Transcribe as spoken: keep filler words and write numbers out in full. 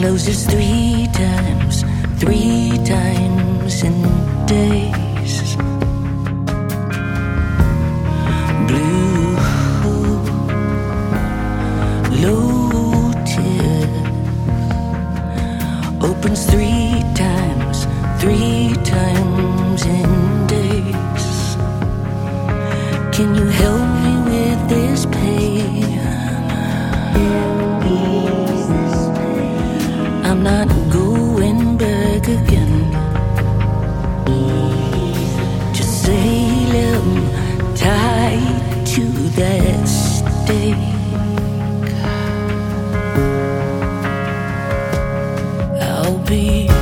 closes three times, three times in days. Blue, loaded, opens three times, three times in days. Can you help me with this pain? I'm not going back again. Just sail him tight to that stake. I'll be